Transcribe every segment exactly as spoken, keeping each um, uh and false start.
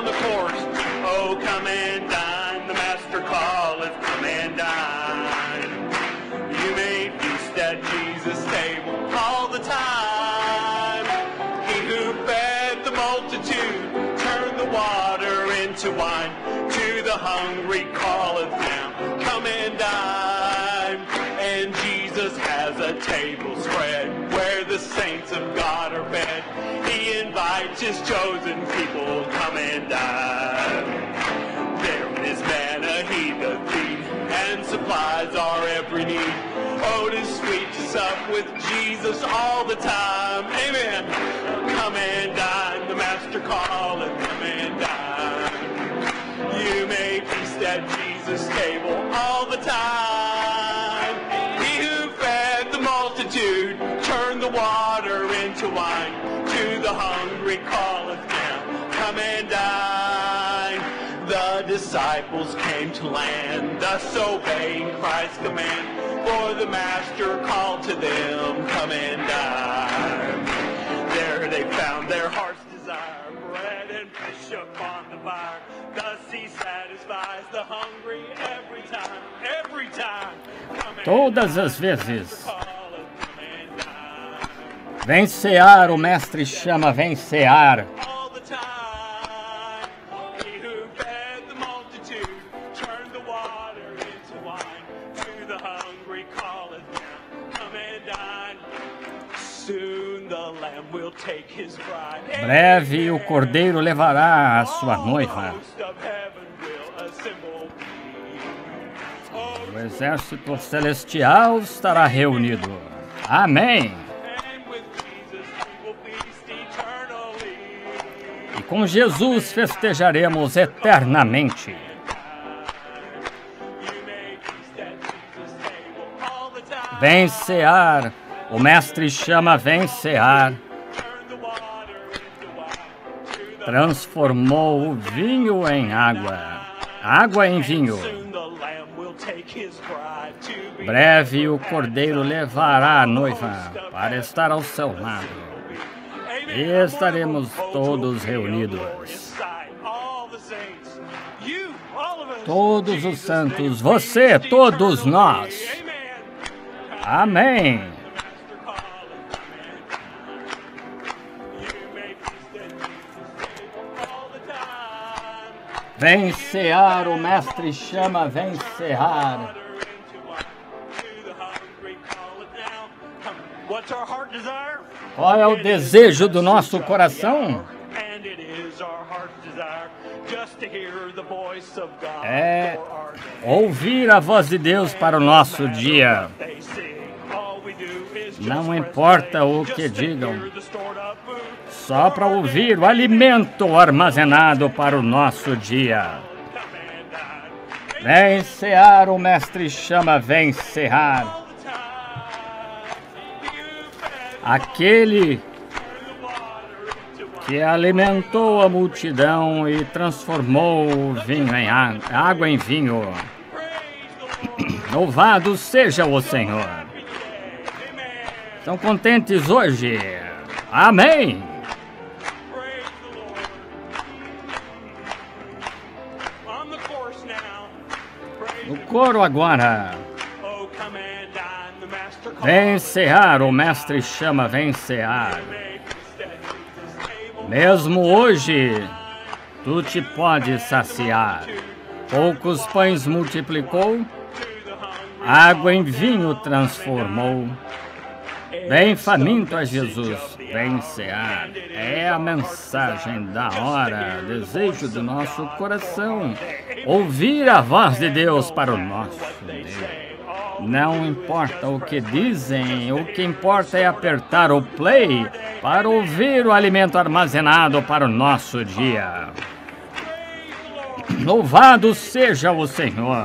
on the course. Oh, come and dine, the master calleth, come and dine. You may feast at Jesus' table all the time. He who fed the multitude turned the water into wine. To the hungry calleth now, come and dine. And Jesus has a table spread where the saints of God are fed. He invites his chosen people, come and dine. There is manna he doth feed, and supplies our every need. Oh, it is sweet to sup with Jesus all the time. Amen. Come and dine, the master calleth, come and dine. You may feast at Jesus' table all the time. He who fed the multitude turned the water into wine. To the hungry calleth now, come and dine. The disciples came to land, thus obeying Christ's command. For the master called to them, come and dine. There they found their heart's desire, bread and fish upon the fire. Thus he satisfies the hungry every time, every time. Todas as vezes. Vem cear, o mestre chama, vem cear. Breve o cordeiro levará a sua noiva. O exército celestial estará reunido. Amém. E com Jesus festejaremos eternamente. Vem cear, o mestre chama, vem cear. Transformou o vinho em água, água em vinho. Breve o cordeiro levará a noiva para estar ao seu lado. E estaremos todos reunidos. Todos os santos, você, todos nós. Amém. Vem cear, o mestre chama, vem cear. Qual é o desejo do nosso coração? É ouvir a voz de Deus para o nosso dia. Não importa o que digam, só para ouvir o alimento armazenado para o nosso dia. Vem cear, o mestre chama, vem cear. Aquele que alimentou a multidão e transformou o vinho em água, água em vinho. Louvado seja o Senhor. Estão contentes hoje? Amém. No coro agora. Vem cear, o mestre chama, vem cear. Mesmo hoje, tu te podes saciar. Poucos pães multiplicou, água em vinho transformou. Vem faminto a Jesus, vem cear. É a mensagem da hora, desejo do nosso coração. Ouvir a voz de Deus para o nosso Deus. Não importa o que dizem, o que importa é apertar o play para ouvir o alimento armazenado para o nosso dia. Louvado seja o Senhor.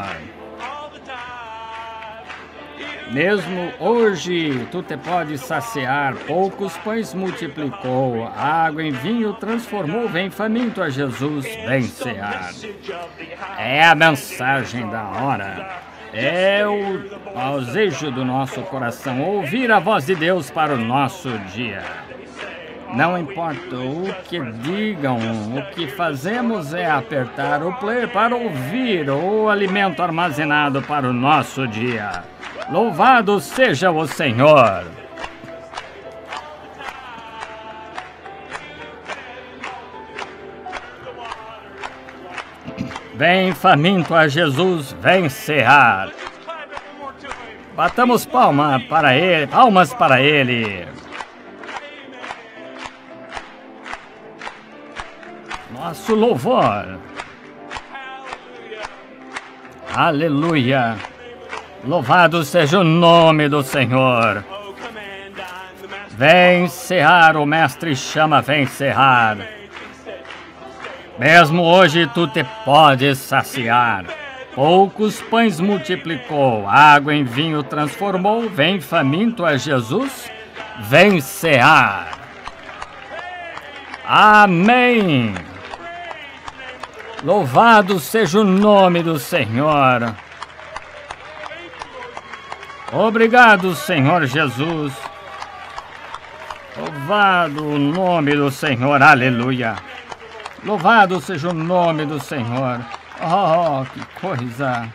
Mesmo hoje, tu te podes saciar, poucos pães multiplicou, água em vinho transformou, vem faminto a Jesus, vem cear. É a mensagem da hora. É o desejo do nosso coração, ouvir a voz de Deus para o nosso dia. Não importa o que digam, o que fazemos é apertar o play para ouvir o alimento armazenado para o nosso dia. Louvado seja o Senhor! Vem faminto a Jesus, vem cear. Batamos palma para ele, palmas para ele. Nosso louvor. Aleluia. Louvado seja o nome do Senhor. Vem cear, o mestre chama, vem cear. Mesmo hoje tu te podes saciar. Poucos pães multiplicou, água em vinho transformou. Vem faminto a Jesus, vem cear. Amém. Louvado seja o nome do Senhor. Obrigado, Senhor Jesus. Louvado o nome do Senhor, aleluia. Louvado seja o nome do Senhor. Oh, que coisa.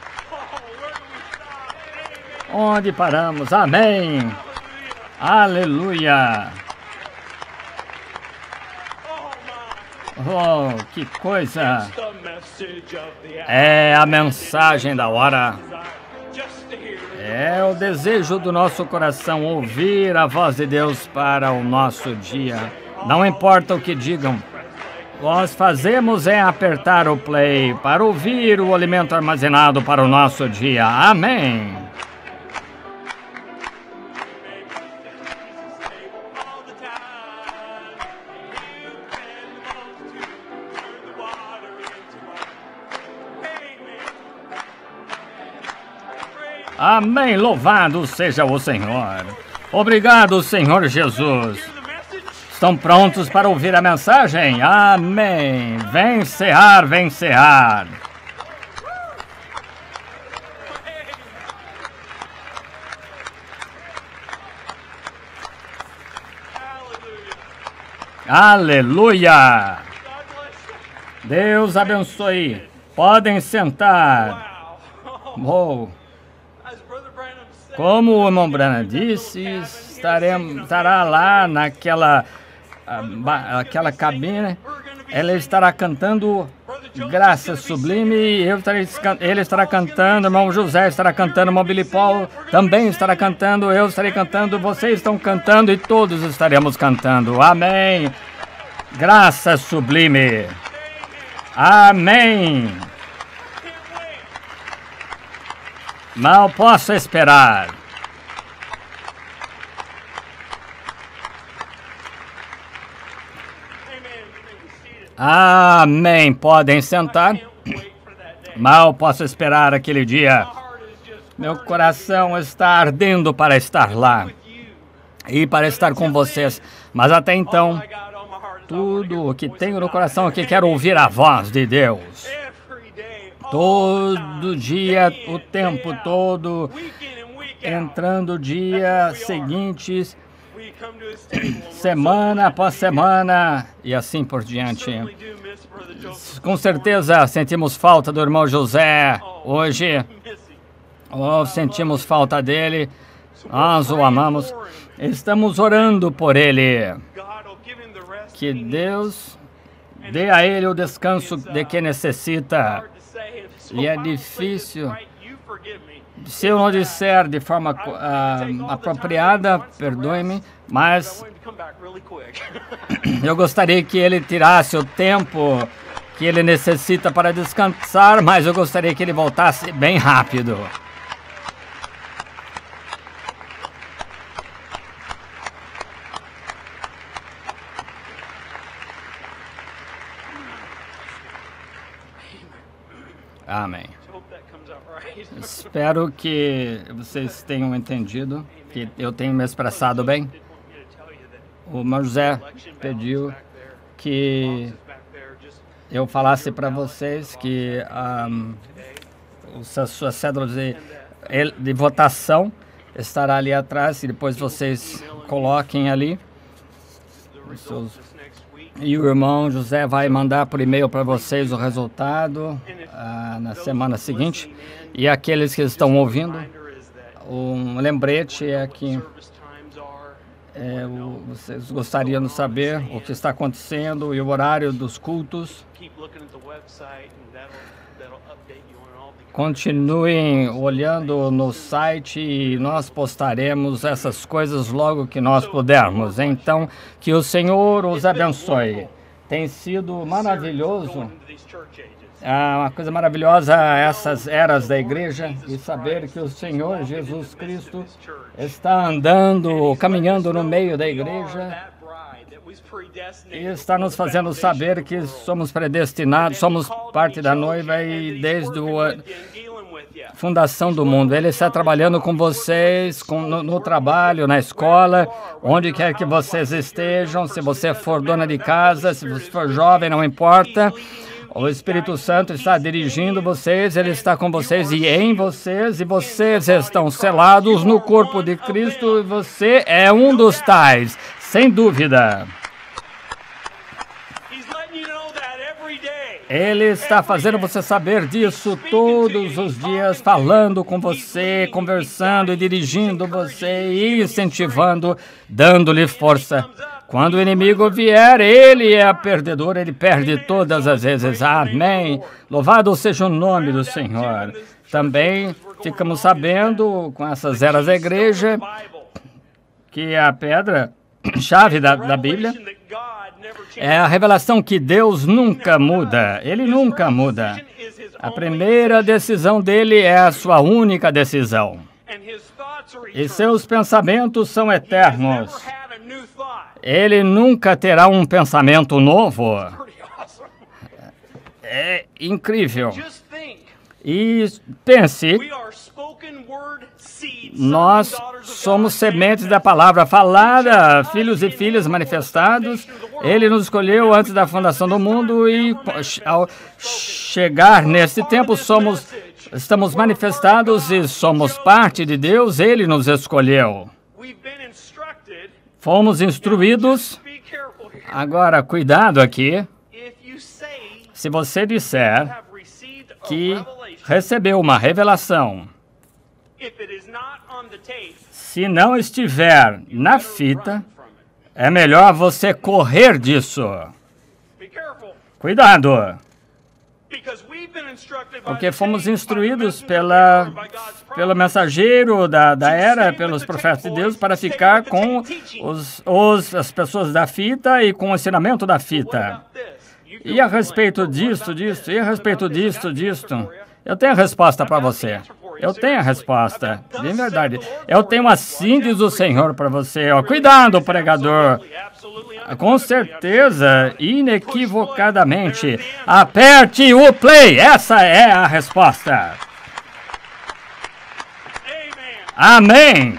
Onde paramos? Amém. Aleluia. Oh, que coisa. É a mensagem da hora. É o desejo do nosso coração ouvir a voz de Deus para o nosso dia. Não importa o que digam. Nós fazemos é apertar o play para ouvir o alimento armazenado para o nosso dia. Amém. Amém. Louvado seja o Senhor. Obrigado, Senhor Jesus. Estão prontos para ouvir a mensagem? Amém. Vem cear, vem cear. Aleluia. Deus abençoe. Podem sentar. Oh. Como o irmão Branham disse, estaremos, estará lá naquela aquela cabine. Ela estará cantando Graça Sublime. Eu estarei, ele estará cantando. Irmão José estará cantando. Irmão Billy Paul também estará cantando. Eu estarei cantando. Vocês estão cantando e todos estaremos cantando. Amém. Graça Sublime. Amém. Mal posso esperar. Amém. Podem sentar. Mal posso esperar aquele dia. Meu coração está ardendo para estar lá e para estar com vocês. Mas até então, tudo o que tenho no coração é que quero ouvir a voz de Deus. Todo dia, o tempo todo, entrando dia seguintes, semana após semana e assim por diante. Com certeza sentimos falta do irmão José hoje. Oh, sentimos falta dele. Nós o amamos. Estamos orando por ele. Que Deus dê a ele o descanso de que necessita. E é difícil. Se eu não disser de forma uh, apropriada, perdoe-me, mas eu gostaria que ele tirasse o tempo que ele necessita para descansar, mas eu gostaria que ele voltasse bem rápido. Amém. Espero que vocês tenham entendido, que eu tenho me expressado bem. O irmão José pediu que eu falasse para vocês que um, a sua cédula de, de votação estará ali atrás e depois vocês coloquem ali. seus... E o irmão José vai mandar por e-mail para vocês o resultado ah, na semana seguinte. E aqueles que estão ouvindo, um lembrete é que é, o, vocês gostariam de saber o que está acontecendo e o horário dos cultos. Continuem olhando no site e nós postaremos essas coisas logo que nós pudermos. Então, que o Senhor os abençoe. Tem sido maravilhoso, é uma coisa maravilhosa essas eras da igreja e saber que o Senhor Jesus Cristo está andando, caminhando no meio da igreja e está nos fazendo saber que somos predestinados, somos parte da noiva e desde a fundação do mundo. Ele está trabalhando com vocês, com, no, no trabalho, na escola, onde quer que vocês estejam, se você for dona de casa, se você for jovem, não importa. O Espírito Santo está dirigindo vocês, Ele está com vocês e em vocês, e vocês estão selados no corpo de Cristo, e você é um dos tais, sem dúvida. Ele está fazendo você saber disso todos os dias, falando com você, conversando e dirigindo você e incentivando, dando-lhe força. Quando o inimigo vier, ele é perdedor, ele perde todas as vezes. Amém. Louvado seja o nome do Senhor. Também ficamos sabendo, com essas eras da igreja, que a pedra-chave da, da Bíblia é a revelação que Deus nunca muda. Ele nunca muda. A primeira decisão dele é a sua única decisão. E seus pensamentos são eternos. Ele nunca terá um pensamento novo. É incrível. E pense, nós somos sementes da palavra falada, filhos e filhas manifestados. Ele nos escolheu antes da fundação do mundo e ao chegar nesse tempo somos, estamos manifestados e somos parte de Deus. Ele nos escolheu. Fomos instruídos. Agora, cuidado aqui. Se você disser que recebeu uma revelação, se não estiver na fita, é melhor você correr disso. Cuidado. Porque fomos instruídos pela, pelo mensageiro da, da era, pelos profetas de Deus, para ficar com os, os, as pessoas da fita e com o ensinamento da fita. E a respeito disto, disto, e a respeito disto, disto, eu tenho a resposta para você. Eu tenho a resposta, de verdade. Eu tenho assim diz o Senhor para você. Ó, cuidado, pregador. Com certeza, inequivocadamente, aperte o play. Essa é a resposta. Amém.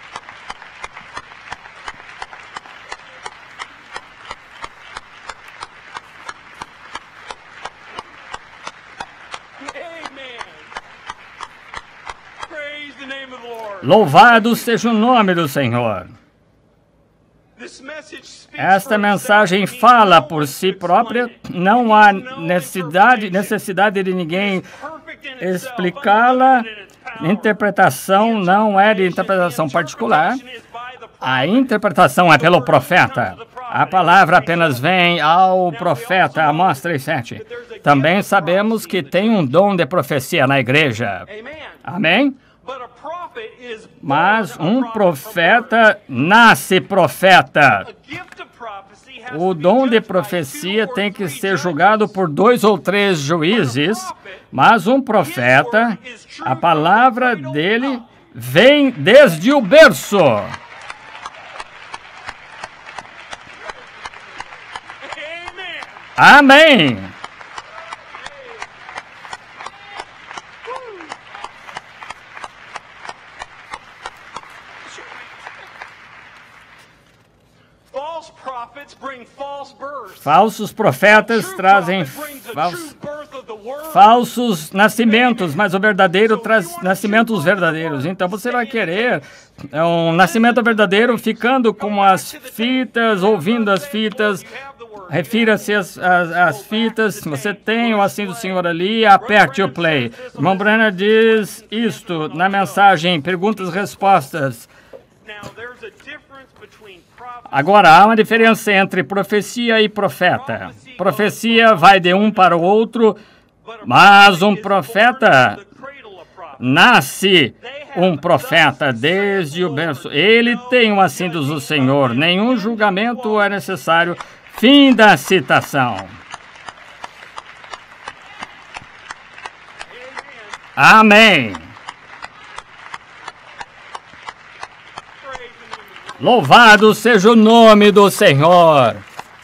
Louvado seja o nome do Senhor. Esta mensagem fala por si própria, não há necessidade, necessidade de ninguém explicá-la. Interpretação não é de interpretação particular. A interpretação é pelo profeta. A palavra apenas vem ao profeta, Amós três, sete. Também sabemos que tem um dom de profecia na igreja. Amém? Mas um profeta nasce profeta. O dom de profecia tem que ser julgado por dois ou três juízes, mas um profeta, a palavra dele vem desde o berço. Amém. Falsos profetas trazem fals, falsos nascimentos, mas o verdadeiro traz nascimentos verdadeiros. Então você vai querer um nascimento verdadeiro ficando com as fitas, ouvindo as fitas. Refira-se às, às, às fitas. Você tem o assim do Senhor ali, aperte o play. O irmão Branham diz isto na mensagem, perguntas e respostas. Agora, há uma diferença entre profecia e profeta. Profecia vai de um para o outro, mas um profeta nasce um profeta desde o berço. Ele tem o assim do Senhor. Nenhum julgamento é necessário. Fim da citação. Amém. Louvado seja o nome do Senhor.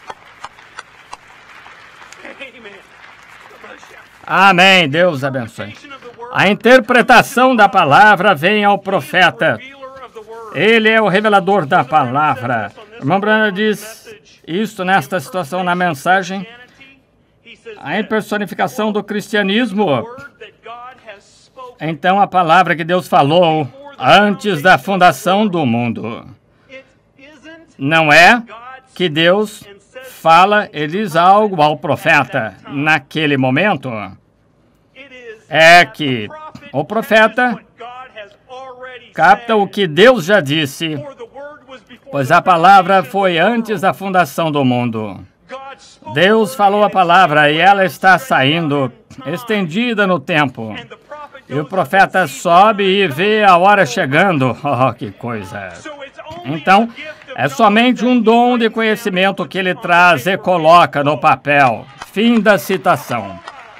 Amém. Deus abençoe. A interpretação da palavra vem ao profeta. Ele é o revelador da palavra. O irmão Branham diz isto nesta situação na mensagem. A impersonificação do cristianismo. Então, a palavra que Deus falou antes da fundação do mundo. Não é que Deus fala, ele diz algo ao profeta naquele momento. É que o profeta capta o que Deus já disse, pois a palavra foi antes da fundação do mundo. Deus falou a palavra e ela está saindo, estendida no tempo. E o profeta sobe e vê a hora chegando. Oh, que coisa! Então, é somente um dom de conhecimento que ele traz e coloca no papel. Fim da citação.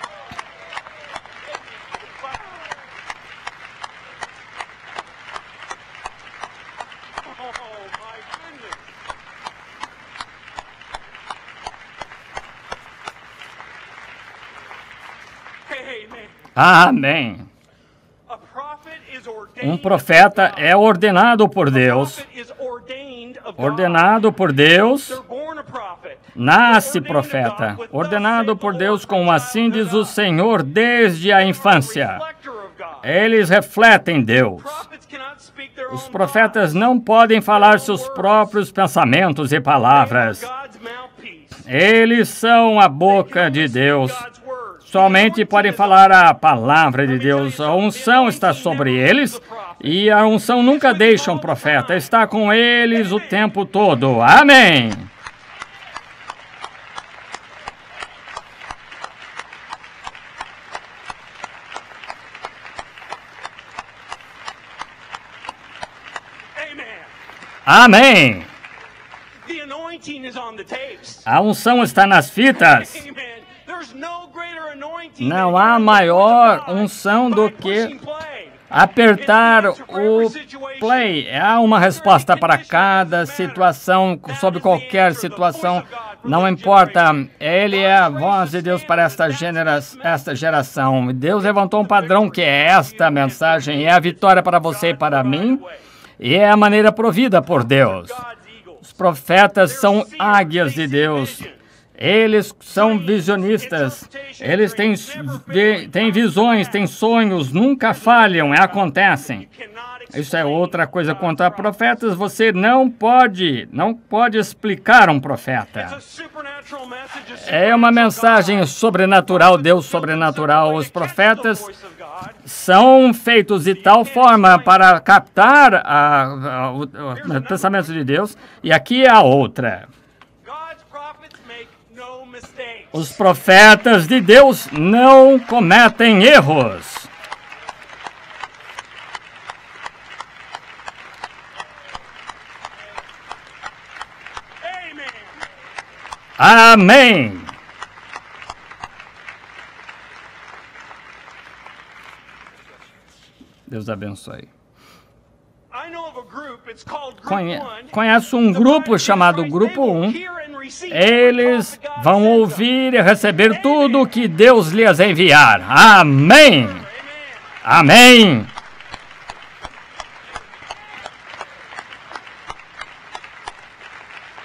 Amém. Um profeta é ordenado por Deus. Ordenado por Deus, nasce profeta. Ordenado por Deus, como assim diz o Senhor, desde a infância. Eles refletem Deus. Os profetas não podem falar seus próprios pensamentos e palavras. Eles são a boca de Deus. Somente podem falar a palavra de Deus. A unção está sobre eles e a unção nunca deixa um profeta. Está com eles o tempo todo. Amém. Amém. A unção está nas fitas. Não há maior unção do que apertar o play. Há uma resposta para cada situação, sobre qualquer situação. Não importa. Ele é a voz de Deus para esta, genera esta geração. Deus levantou um padrão que é esta mensagem. É a vitória para você e para mim. E é a maneira provida por Deus. Os profetas são águias de Deus. Eles são visionistas, eles têm, têm visões, têm sonhos, nunca falham, acontecem. Isso é outra coisa. Quanto a profetas, você não pode, não pode explicar um profeta. É uma mensagem sobrenatural, Deus sobrenatural. Os profetas são feitos de tal forma para captar a, a, a, o pensamento de Deus, e aqui é a outra. Os profetas de Deus não cometem erros. Amém. Deus abençoe. Conhe conheço um grupo chamado Grupo um. Eles vão ouvir e receber tudo o que Deus lhes enviar. Amém. Amém.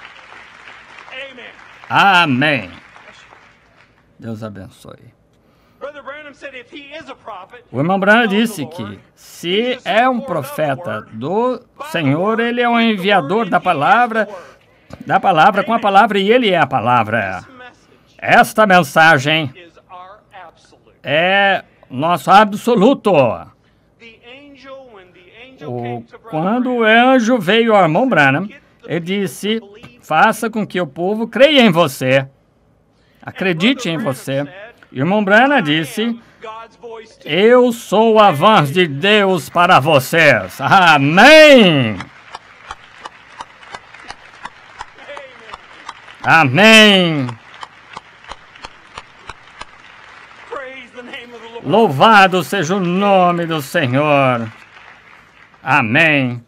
Amém. Deus abençoe. O irmão Branham disse que se é um profeta do Senhor, ele é um enviador da palavra, da palavra com a palavra, e ele é a palavra. Esta mensagem é nosso absoluto. O, quando o anjo veio ao irmão Branham, ele disse, faça com que o povo creia em você, acredite em você. E o irmão Branham disse, eu sou a voz de Deus para vocês. Amém! Amém! Louvado seja o nome do Senhor. Amém.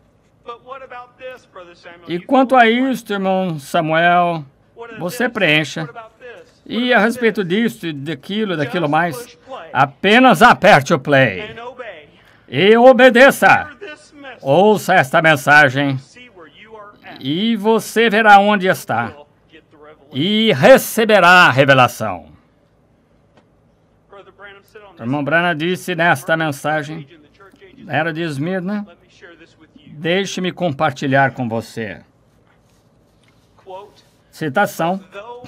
E quanto a isto, irmão Samuel, você preencha. E a respeito disso, daquilo, daquilo mais, apenas aperte o play e obedeça. Ouça esta mensagem e você verá onde está e receberá a revelação. O irmão Branham disse nesta mensagem, era de Esmirna, deixe-me compartilhar com você. Citação,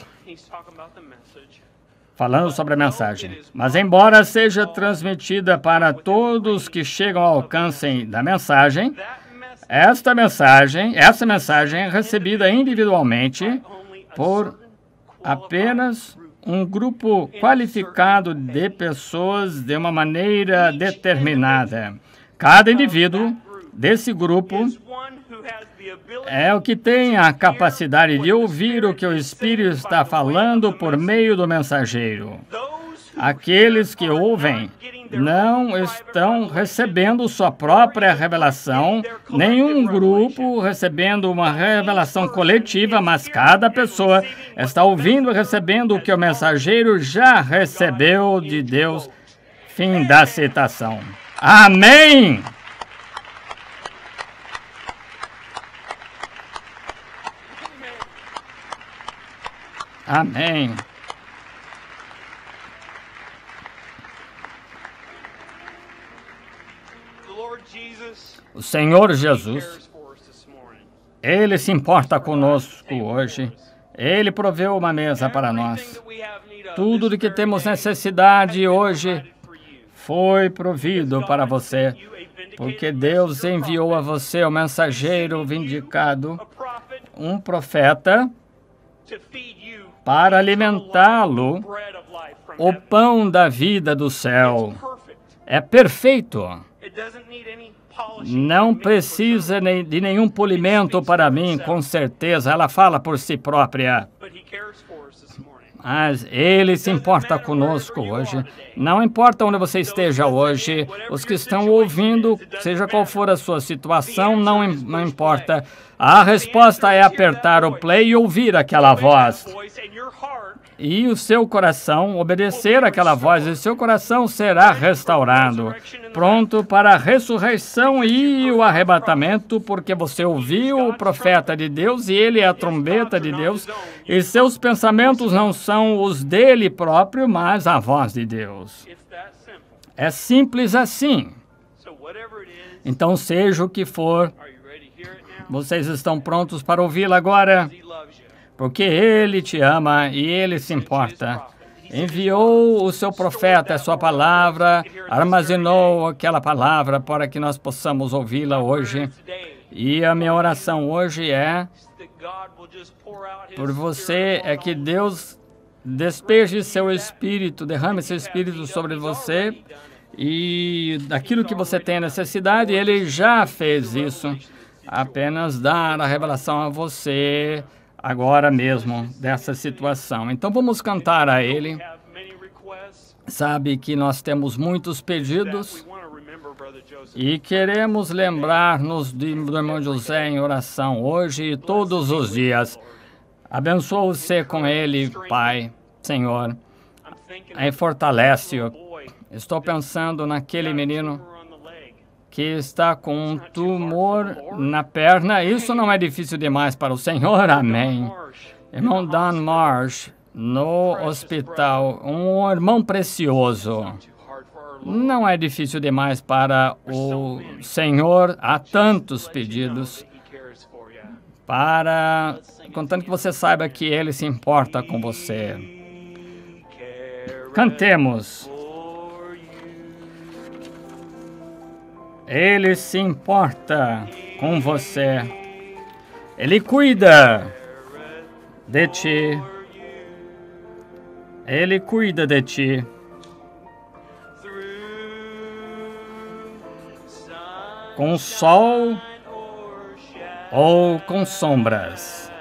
falando sobre a mensagem. Mas embora seja transmitida para todos que chegam ao alcance da mensagem, esta mensagem, essa mensagem é recebida individualmente por apenas um grupo qualificado de pessoas de uma maneira determinada. Cada indivíduo desse grupo é o que tem a capacidade de ouvir o que o Espírito está falando por meio do mensageiro. Aqueles que ouvem não estão recebendo sua própria revelação, nenhum grupo recebendo uma revelação coletiva, mas cada pessoa está ouvindo e recebendo o que o mensageiro já recebeu de Deus. Fim da citação. Amém! Amém. O Senhor Jesus, Ele se importa conosco hoje. Ele proveu uma mesa para nós. Tudo de que temos necessidade hoje foi provido para você, porque Deus enviou a você o mensageiro vindicado, um profeta, para alimentá-lo, o pão da vida do céu. É perfeito. Não precisa de nenhum polimento para mim, com certeza. Ela fala por si própria. Mas Ele se importa conosco hoje. Não importa onde você esteja hoje, os que estão ouvindo, seja qual for a sua situação, não, não importa. A resposta é apertar o play e ouvir aquela voz. E o seu coração, obedecer aquela voz, e o seu coração será restaurado, pronto para a ressurreição e o arrebatamento, porque você ouviu o profeta de Deus e ele é a trombeta de Deus, e seus pensamentos não são os dele próprio, mas a voz de Deus. É simples assim. Então, seja o que for, vocês estão prontos para ouvi-lo agora? Porque Ele te ama e Ele se importa. Enviou o seu profeta, a sua palavra, armazenou aquela palavra para que nós possamos ouvi-la hoje. E a minha oração hoje é, por você, é que Deus despeje seu Espírito, derrame seu Espírito sobre você e daquilo que você tem necessidade, Ele já fez isso. Apenas dar a revelação a você agora mesmo dessa situação. Então vamos cantar a Ele. Sabe que nós temos muitos pedidos e queremos lembrar-nos do irmão José em oração hoje e todos os dias. Abençoa você com ele, Pai, Senhor, e fortalece-o. Estou pensando naquele menino que está com um tumor na perna. Isso não é difícil demais para o Senhor. Amém. Irmão Dan Marsh no hospital, um irmão precioso. Não é difícil demais para o Senhor, há tantos pedidos, para, contanto que você saiba que Ele se importa com você. Cantemos. Ele se importa com você. Ele cuida de ti. Ele cuida de ti. Com sol ou com sombras.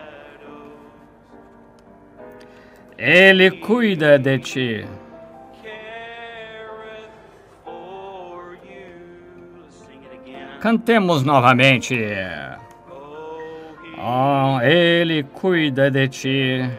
Ele cuida de ti. Cantemos novamente. Oh, Ele cuida de ti.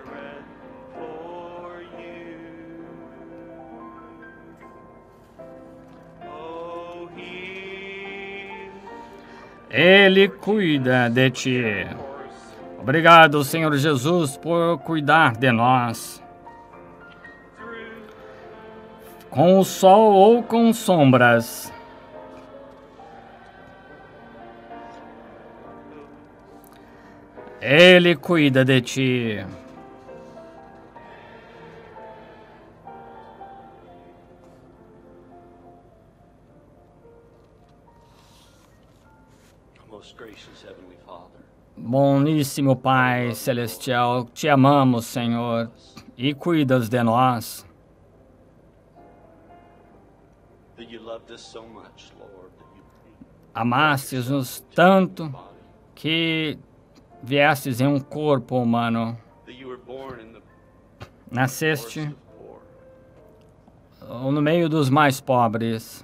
Ele cuida de ti. Obrigado, Senhor Jesus, por cuidar de nós. Com o sol ou com sombras. Ele cuida de ti. Boníssimo Pai Celestial, te amamos, Senhor, e cuidas de nós. Amastes-nos tanto que viestes em um corpo humano. Nasceste no meio dos mais pobres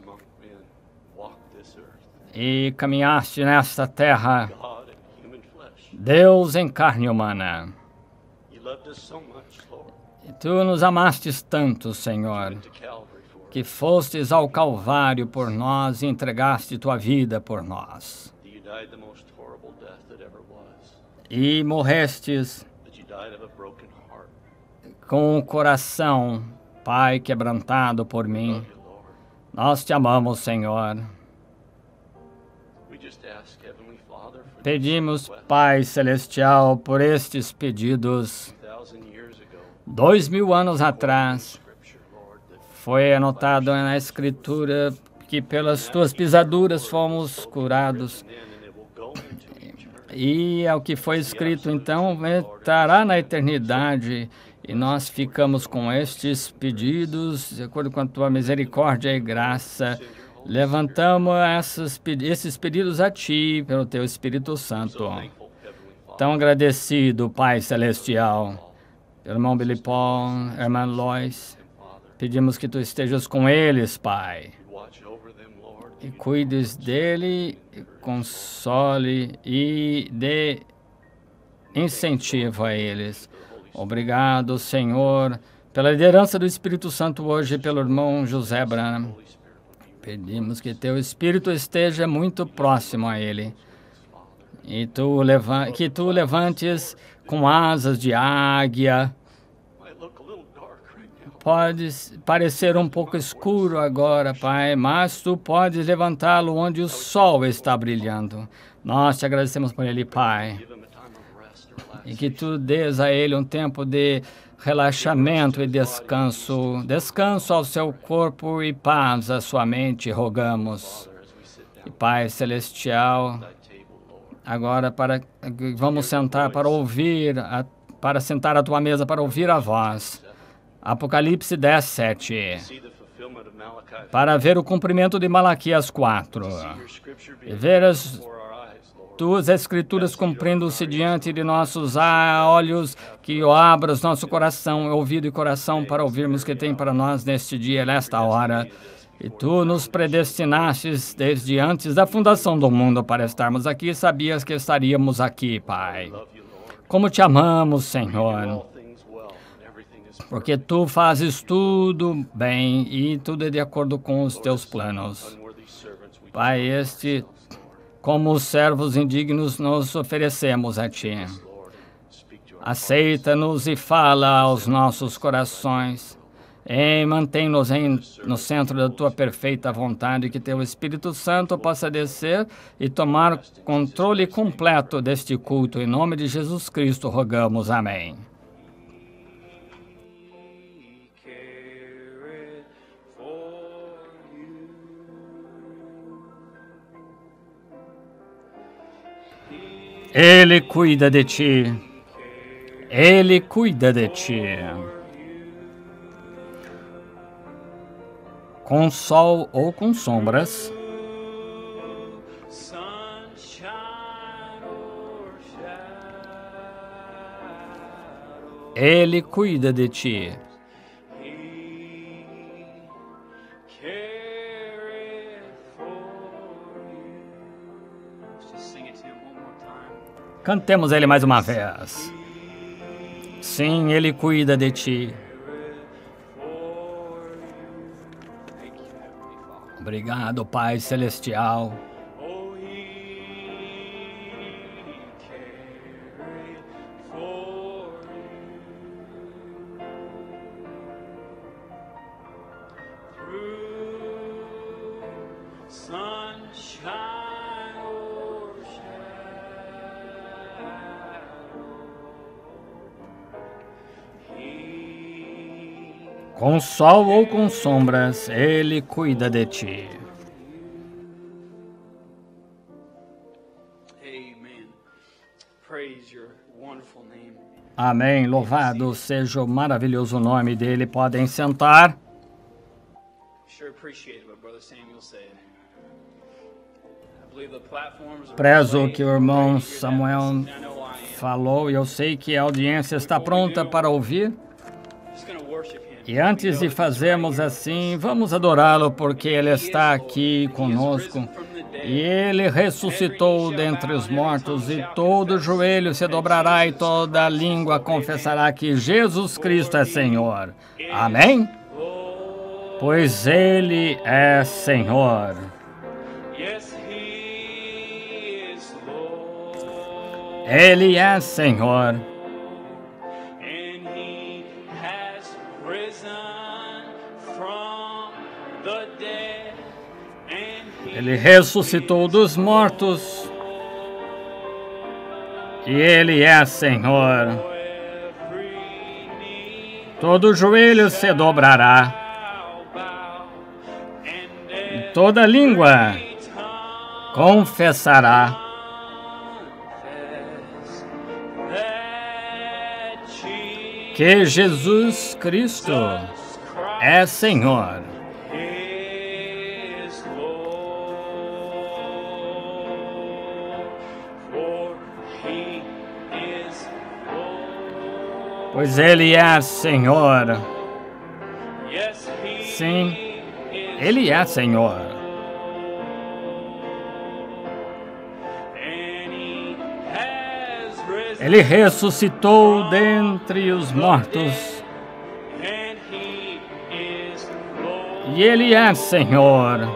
e caminhaste nesta terra, Deus em carne humana. E tu nos amastes tanto, Senhor, que fostes ao Calvário por nós e entregaste tua vida por nós. E morrestes com o coração, Pai, quebrantado por mim. Nós te amamos, Senhor. Pedimos, Pai Celestial, por estes pedidos. Dois mil anos atrás, foi anotado na Escritura que pelas tuas pisaduras fomos curados. E é o que foi escrito, então, estará na eternidade. E nós ficamos com estes pedidos, de acordo com a tua misericórdia e graça. Levantamos essas, esses pedidos a Ti, pelo Teu Espírito Santo. Tão agradecido, Pai Celestial, pelo irmão Billy Paul, irmã Lois. Pedimos que Tu estejas com eles, Pai. E cuides dele, console e dê incentivo a eles. Obrigado, Senhor, pela liderança do Espírito Santo hoje, pelo irmão José Branham. Pedimos que Teu Espírito esteja muito próximo a ele. E tu leva, que Tu levantes com asas de águia. Pode parecer um pouco escuro agora, Pai, mas Tu podes levantá-lo onde o sol está brilhando. Nós te agradecemos por ele, Pai. E que Tu dês a ele um tempo de relaxamento e descanso. Descanso ao seu corpo e paz à sua mente, rogamos. E Pai Celestial, agora para, vamos sentar para ouvir, a, para sentar à Tua mesa para ouvir a voz. Apocalipse dez, sete. Para ver o cumprimento de Malaquias quatro. E ver as Tuas Escrituras cumprindo-se diante de nossos olhos, que abras nosso coração, ouvido e coração para ouvirmos o que tem para nós neste dia, nesta hora. E Tu nos predestinastes desde antes da fundação do mundo para estarmos aqui, sabias que estaríamos aqui, Pai. Como Te amamos, Senhor, porque Tu fazes tudo bem e tudo é de acordo com os Teus planos. Pai, este... Como servos indignos, nos oferecemos a Ti. Aceita-nos e fala aos nossos corações. E mantém-nos no centro da tua perfeita vontade, que teu Espírito Santo possa descer e tomar controle completo deste culto. Em nome de Jesus Cristo, rogamos. Amém. Ele cuida de ti. Ele cuida de ti. Com sol ou com sombras, Ele cuida de ti. Cantemos Ele mais uma vez. Sim, Ele cuida de ti. Obrigado, Pai Celestial. Com sol ou com sombras, Ele cuida de ti. Amém. Louvado seja o maravilhoso nome dele. Podem sentar. Prezo o que o irmão Samuel falou e eu sei que a audiência está pronta para ouvir. E antes de fazermos assim, vamos adorá-lo porque Ele está aqui conosco. E Ele ressuscitou dentre os mortos e todo joelho se dobrará e toda língua confessará que Jesus Cristo é Senhor. Amém? Pois Ele é Senhor. Ele é Senhor. Ele ressuscitou dos mortos e Ele é Senhor. Todo joelho se dobrará e toda língua confessará que Jesus Cristo é Senhor. Pois Ele é Senhor. Sim, Ele é Senhor. Ele ressuscitou dentre os mortos. E Ele é Senhor.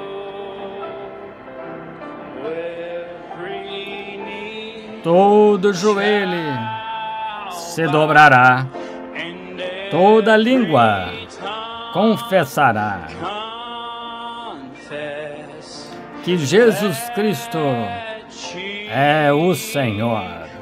Todo joelho se dobrará, toda língua confessará que Jesus Cristo é o Senhor.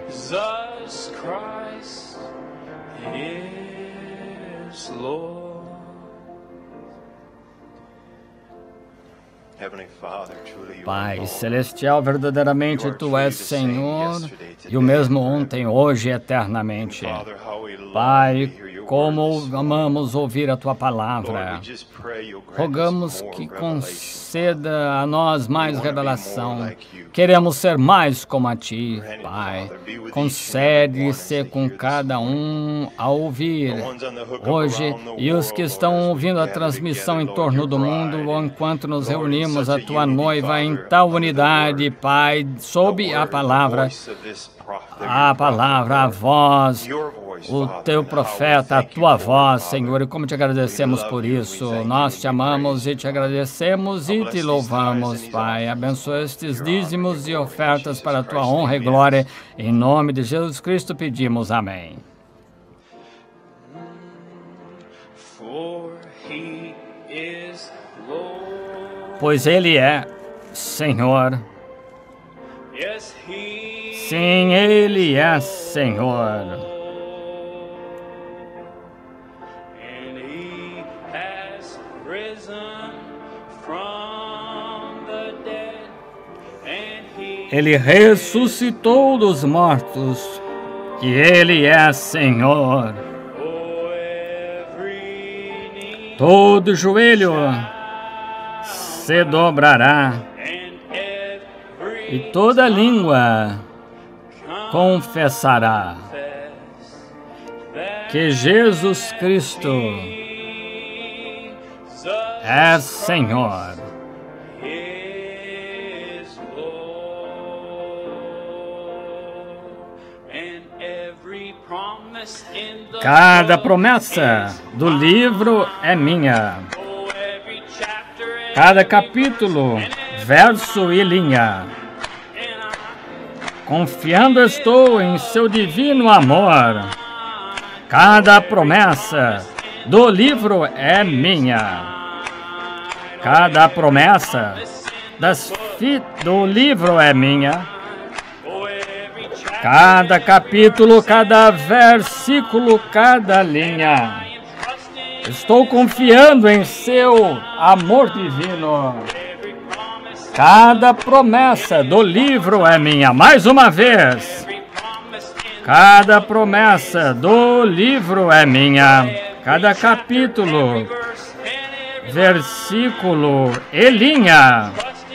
Pai Celestial, verdadeiramente Tu és Senhor e o mesmo ontem, hoje e eternamente. Pai, como amamos ouvir a Tua palavra, rogamos que conceda a nós mais revelação. Queremos ser mais como a Ti, Pai. Concede-se com cada um a ouvir hoje e os que estão ouvindo a transmissão em torno do mundo, enquanto nos reunimos a Tua noiva em tal unidade, Pai, sob a palavra, a palavra, a voz, o teu profeta, a tua voz, Senhor, e como te agradecemos por isso. Nós te amamos e te agradecemos e te louvamos, Pai. Abençoa estes dízimos e ofertas para a tua honra e glória. Em nome de Jesus Cristo pedimos, amém. Pois Ele é Senhor. Sim, Ele é Senhor. Ele ressuscitou dos mortos, e Ele é Senhor. Todo joelho se dobrará, e toda língua confessará que Jesus Cristo é Senhor. Cada promessa do livro é minha. Cada capítulo, verso e linha. Confiando estou em seu divino amor. Cada promessa do livro é minha. Cada promessa das fitas do livro é minha. Cada capítulo, cada versículo, cada linha. Estou confiando em seu amor divino. Cada promessa do livro é minha. Mais uma vez. Cada promessa do livro é minha. Cada capítulo, versículo e linha.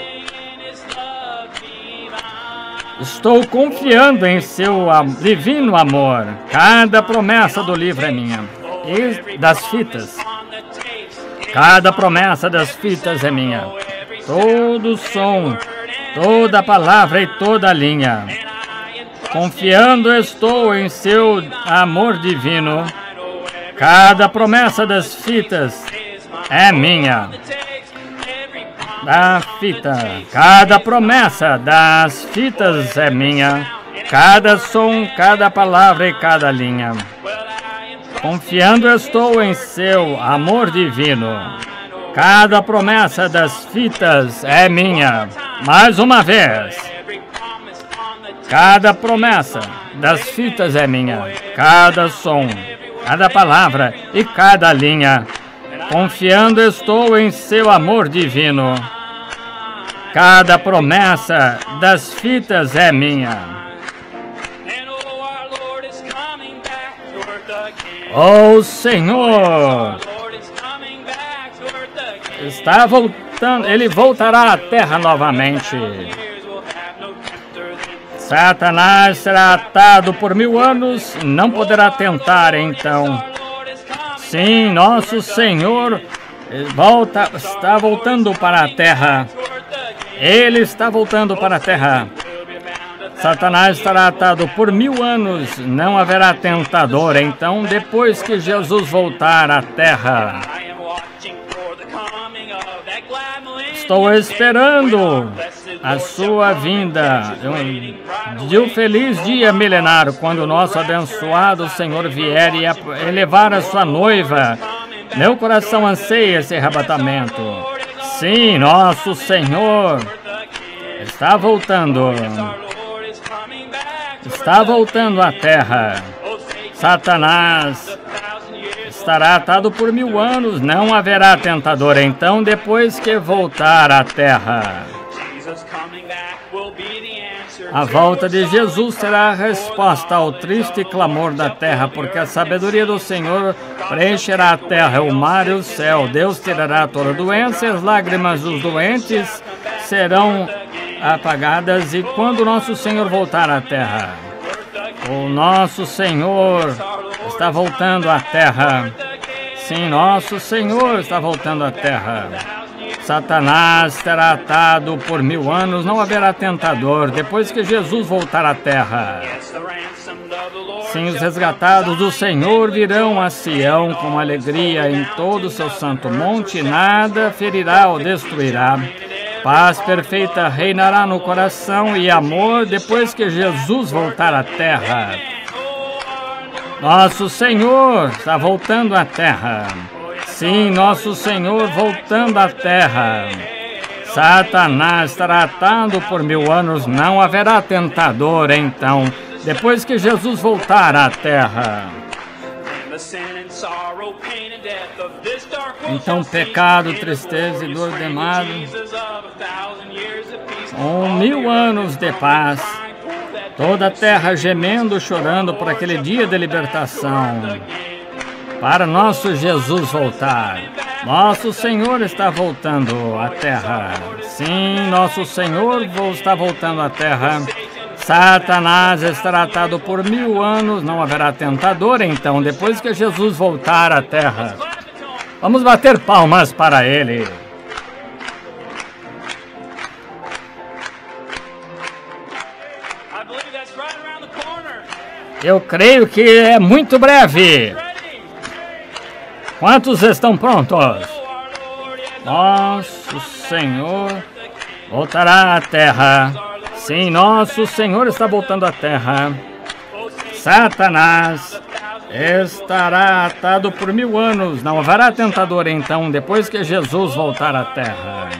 Estou confiando em seu divino amor. Cada promessa do livro é minha. E das fitas. Cada promessa das fitas é minha. Todo som, toda palavra e toda linha. Confiando estou em seu amor divino. Cada promessa das fitas é minha. Da fita, cada promessa das fitas é minha. Cada som, cada palavra e cada linha. Confiando estou em seu amor divino. Cada promessa das fitas é minha. Mais uma vez. Cada promessa das fitas é minha. Cada som, cada palavra e cada linha. Confiando estou em seu amor divino. Cada promessa das fitas é minha. Oh Senhor, está voltando, Ele voltará à terra novamente. Satanás será atado por mil anos, não poderá tentar então. Sim, nosso Senhor volta, está voltando para a terra. Ele está voltando para a terra. Satanás estará atado por mil anos, não haverá tentador. Então, depois que Jesus voltar à terra, estou esperando a sua vinda de um feliz dia milenário, quando o nosso abençoado Senhor vier e levar a sua noiva. Meu coração anseia esse arrebatamento. Sim, nosso Senhor está voltando. Está voltando à terra. Satanás estará atado por mil anos, não haverá tentador. Então, depois que voltar à terra, a volta de Jesus será a resposta ao triste clamor da terra, porque a sabedoria do Senhor preencherá a terra, o mar e o céu. Deus tirará toda doença, e as lágrimas dos doentes serão apagadas. E quando nosso Senhor voltar à terra, o nosso Senhor está voltando à terra. Sim, nosso Senhor está voltando à terra. Satanás será atado por mil anos, não haverá tentador, depois que Jesus voltar à terra. Sim, os resgatados do Senhor virão a Sião com alegria em todo o seu santo monte, nada ferirá ou destruirá. Paz perfeita reinará no coração e amor depois que Jesus voltar à terra. Nosso Senhor está voltando à terra. Sim, nosso Senhor voltando à terra. Satanás estará atado por mil anos, não haverá tentador, então, depois que Jesus voltar à terra. Então, pecado, tristeza e dor demado, com mil anos de paz, toda a terra gemendo, chorando por aquele dia de libertação, para nosso Jesus voltar. Nosso Senhor está voltando à terra. Sim, nosso Senhor está voltando à terra. Satanás estará atado por mil anos, não haverá tentador, então, depois que Jesus voltar à terra. Vamos bater palmas para ele. Eu creio que é muito breve. Quantos estão prontos? Nosso Senhor voltará à terra. Sim, nosso Senhor está voltando à terra. Satanás estará atado por mil anos. Não haverá tentador, então, depois que Jesus voltar à terra.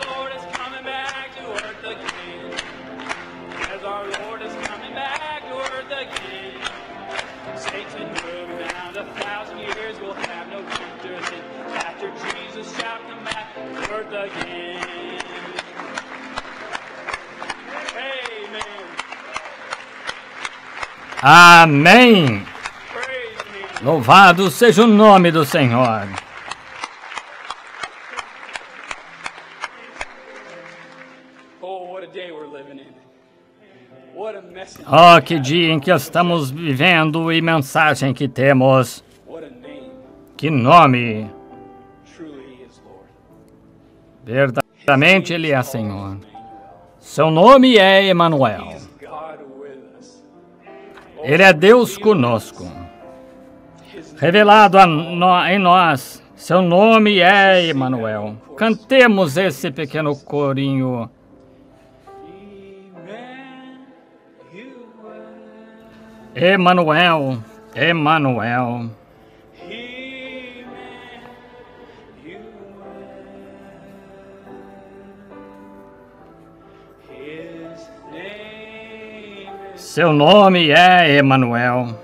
Amém. Louvado seja o nome do Senhor. Oh, que dia em que estamos vivendo e mensagem que temos. Que nome. Verdadeiramente Ele é Senhor. Seu nome é Emanuel. Ele é Deus conosco. Revelado a no, em nós. Seu nome é Emanuel. Cantemos esse pequeno corinho. Emanuel, Emanuel. Seu nome é Emanuel.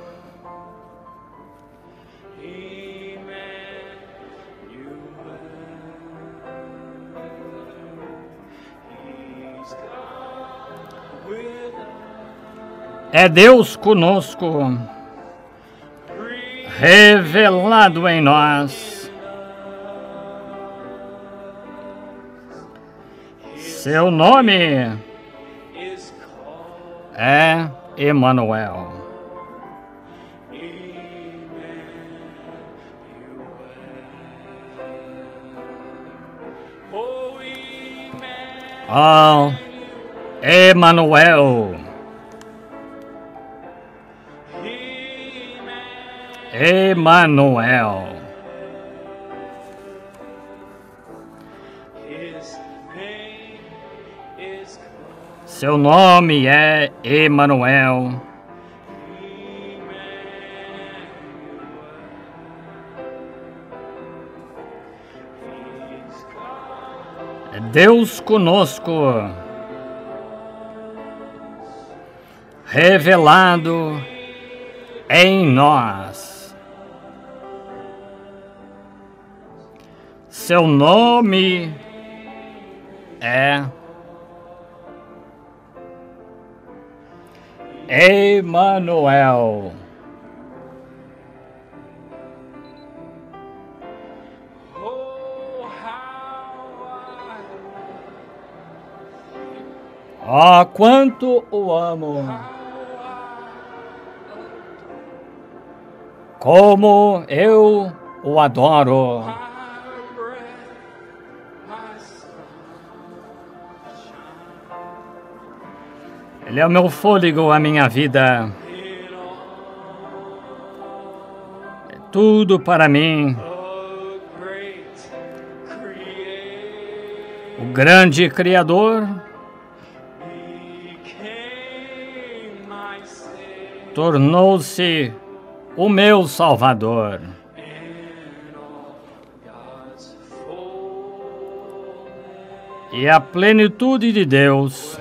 É Deus conosco, revelado em nós. Seu nome é Emanuel. Oh, Emanuel. Emanuel. Seu nome é Emanuel. É Deus conosco, revelado em nós. Seu nome é Emanuel. Oh, quanto o amo! Como eu o adoro! Ele é o meu fôlego, a minha vida. tudo para mim. O grande Criador tornou-se o meu Salvador. E a plenitude de Deus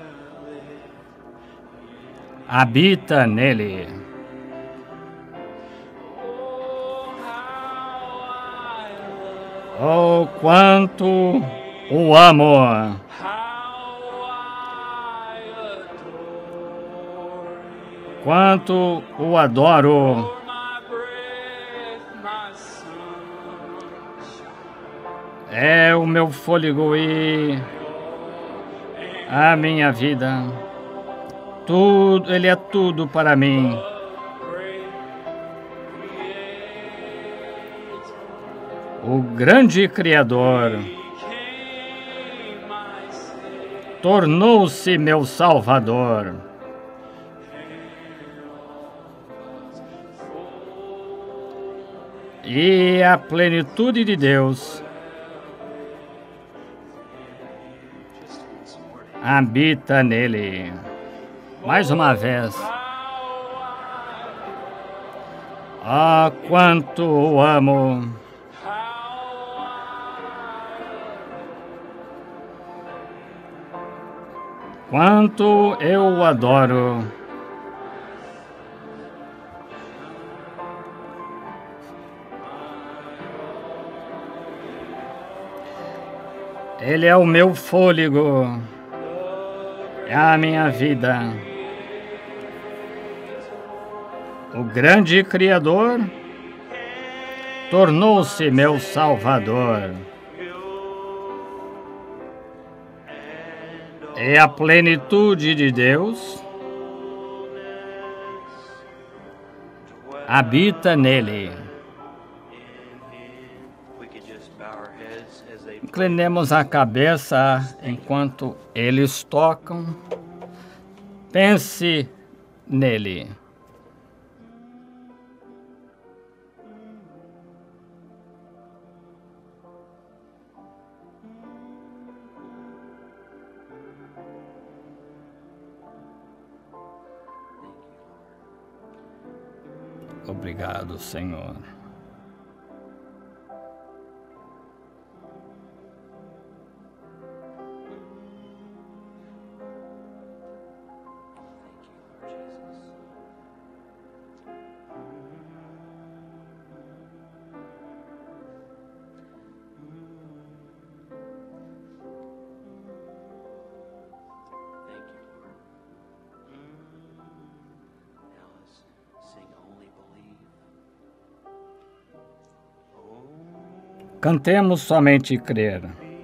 habita nele. Oh, quanto o amo! Quanto o adoro! É o meu fôlego e a minha vida. Tudo, ele é tudo para mim. O grande Criador tornou-se meu Salvador. E a plenitude de Deus habita nele. Mais uma vez. Ah, quanto o amo! Quanto eu o adoro! Ele é o meu fôlego, é a minha vida. O grande Criador tornou-se meu Salvador. E a plenitude de Deus habita nele. Inclinemos a cabeça enquanto eles tocam. Pense nele. Obrigado, Senhor. Cantemos somente crer.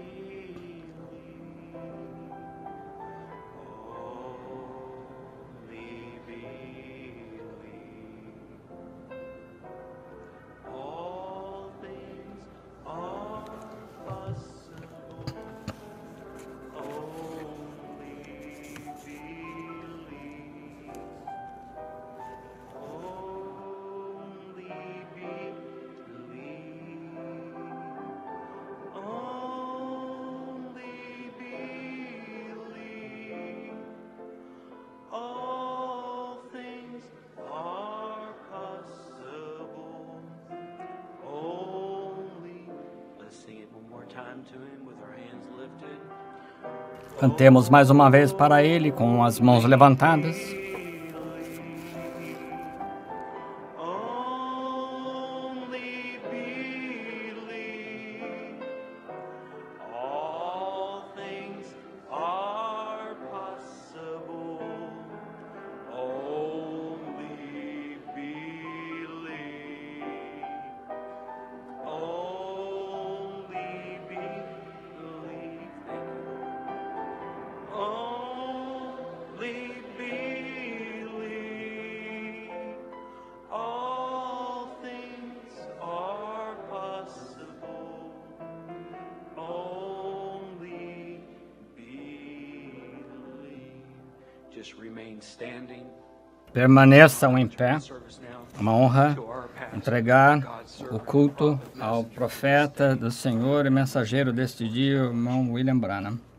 Cantemos mais uma vez para Ele com as mãos levantadas. Permaneçam em pé. Uma honra entregar o culto ao profeta do Senhor e mensageiro deste dia, o irmão William Branham.